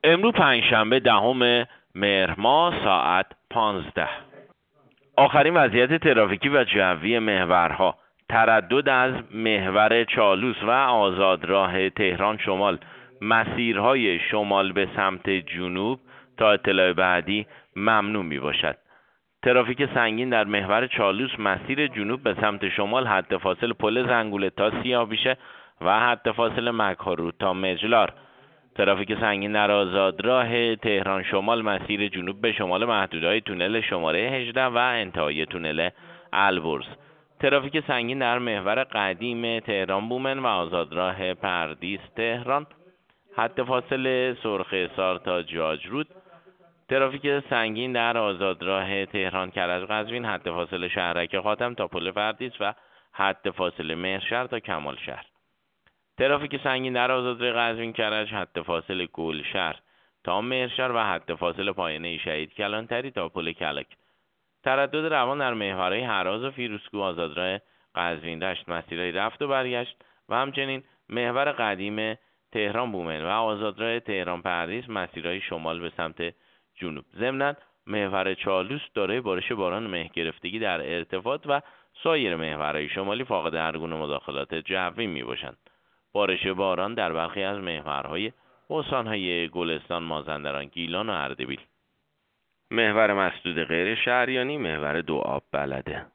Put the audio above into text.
امروز پنجشنبه 10 مهر ماه ساعت 15. آخرین وضعیت ترافیکی و جوی محورها: تردد از محور چالوس و آزادراه تهران شمال مسیرهای شمال به سمت جنوب تا اطلاع بعدی ممنوع می باشد. ترافیک سنگین در محور چالوس مسیر جنوب به سمت شمال حد فاصل پل زنگوله تا سیاه‌بیشه و حد فاصل مکارود تا مجلار. ترافیک سنگین در آزادراه تهران شمال مسیر جنوب به شمال محدودهای تونل شماره 18 و انتهای تونل البرز. ترافیک سنگین در محور قدیم تهران بومن و آزادراه پردیس تهران حد فاصل سرخ حصار تا جاجرود. ترافیک سنگین در آزادراه تهران کرج قزوین حد فاصل شهرک خاتم تا پل پردیس و حد فاصل مهرشهر تا کمال شهر. ترافیک سنگین در آزادراه قزوین کرج حد فاصل گلشهر تا مهرشهر و حد فاصل پایانه شهید کلانتری تا پل کلک. تردد روان در محورهای هراز و فیروزکوه، آزادراه قزوین دشت مسیرهای رفت و برگشت و همچنین محور قدیم تهران بومن و آزادراه تهران پردیس مسیرهای شمال به سمت جنوب. ضمناً محور چالوس دارای بارش باران مه گرفتگی در ارتفاعات و سایر محورهای شمالی فاقد هر گونه مداخلات جوی میباشند. بارش باران در برخی از محورهای استانهای گلستان، مازندران، گیلان و اردبیل. محور مسدود غیر شهریانی محور دو آب بلده.